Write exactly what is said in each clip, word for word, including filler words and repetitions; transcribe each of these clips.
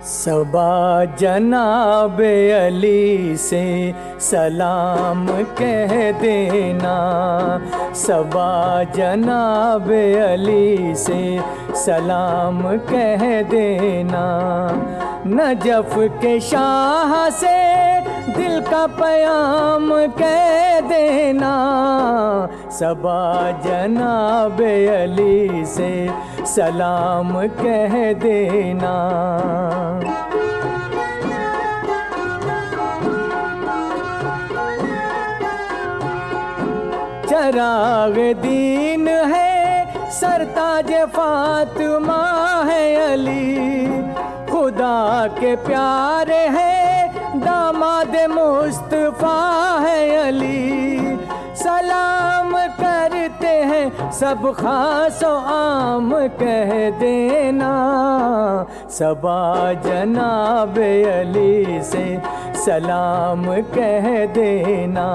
सबा जनाब अली से सलाम कह देना, सबा जनाब अली से सलाम कह देना। नजफ के शाह से दिल का पयाम कह देना, सबा जनाब अली से सलाम कह देना। चराग दीन है सरताज फातिमा है अली, खुदा के प्यारे हैं दामाद मुस्तफा है अली। सलाम करते हैं सब खासो आम कह देना, सबा जनाब अली से सलाम कह देना।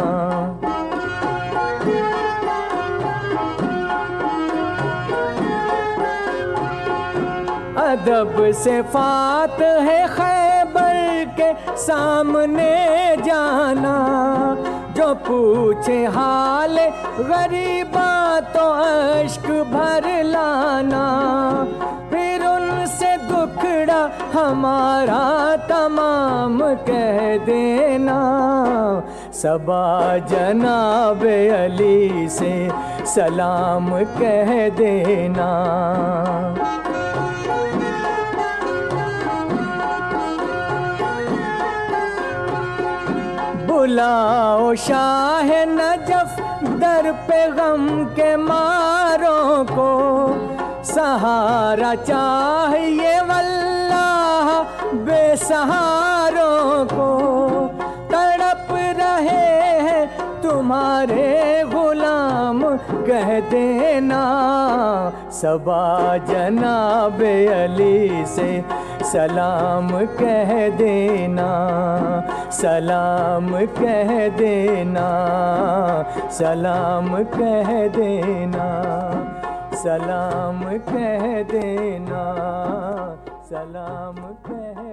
अदब से फात है खैबर के सामने जाना, जो पूछे हाल गरीबा तो अश्क भर लाना। फिर उनसे दुखड़ा हमारा तमाम कह देना, सबा जनाब अली से सलाम कह देना। बुलाओ शाह नजफ दर पे गम के मारों को, सहारा चाहिए वल्लाह बेसहारों को। तड़प रहे हैं तुम्हारे गुलाम कह देना, सबा जनाब अली से सलाम कह देना, सलाम कह देना, सलाम कह देना, सलाम कह देना, सलाम कह